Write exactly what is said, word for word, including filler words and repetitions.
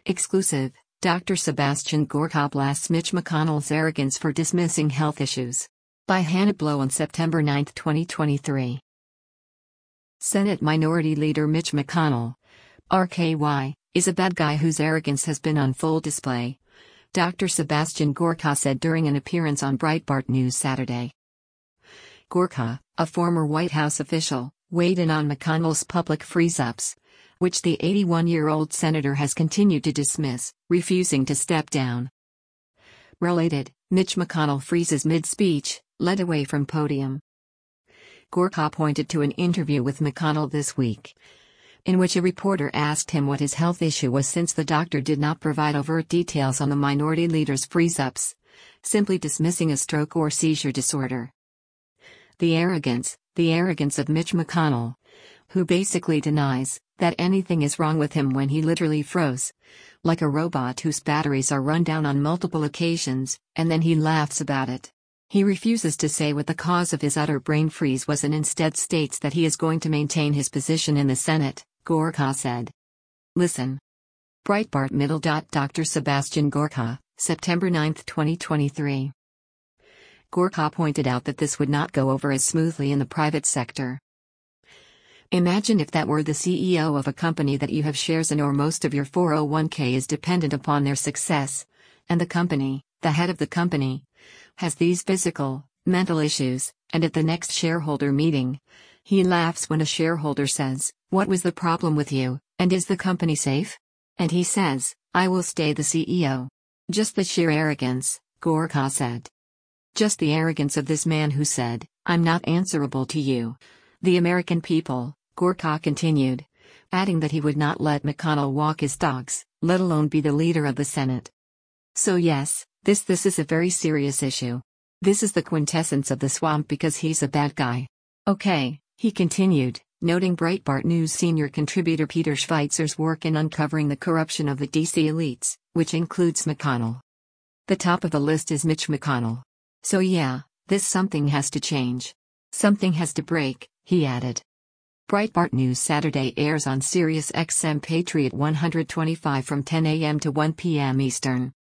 Exclusive, Doctor Sebastian Gorka blasts Mitch McConnell's arrogance for dismissing health issues. By Hannah Blow on September ninth, twenty twenty-three. Senate Minority Leader Mitch McConnell, R K Y, is a bad guy whose arrogance has been on full display, Doctor Sebastian Gorka said during an appearance on Breitbart News Saturday. Gorka, a former White House official, weighed in on McConnell's public freeze-ups, which the eighty-one-year-old senator has continued to dismiss, refusing to step down. Related, Mitch McConnell freezes mid-speech, led away from podium. Gorka pointed to an interview with McConnell this week, in which a reporter asked him what his health issue was since the doctor did not provide overt details on the minority leader's freeze-ups, simply dismissing a stroke or seizure disorder. The arrogance, the arrogance of Mitch McConnell, who basically denies that anything is wrong with him when he literally froze, like a robot whose batteries are run down on multiple occasions, and then he laughs about it. He refuses to say what the cause of his utter brain freeze was and instead states that he is going to maintain his position in the Senate, Gorka said. Listen. Breitbart Middle. Doctor Sebastian Gorka, September ninth, twenty twenty-three. Gorka pointed out that this would not go over as smoothly in the private sector. Imagine if that were the C E O of a company that you have shares in, or most of your four oh one k is dependent upon their success, and the company, the head of the company, has these physical, mental issues, and at the next shareholder meeting, he laughs when a shareholder says, "What was the problem with you, and is the company safe?" And he says, "I will stay the C E O. Just the sheer arrogance," Gorka said. Just the arrogance of this man who said, "I'm not answerable to you, the American people," Gorka continued, adding that he would not let McConnell walk his dogs, let alone be the leader of the Senate. So yes, this this is a very serious issue. This is the quintessence of the swamp because he's a bad guy. Okay, he continued, noting Breitbart News senior contributor Peter Schweizer's work in uncovering the corruption of the D C elites, which includes McConnell. The top of the list is Mitch McConnell. So yeah, this something has to change. Something has to break, he added. Breitbart News Saturday airs on Sirius X M Patriot one twenty-five from ten a m to one p m Eastern.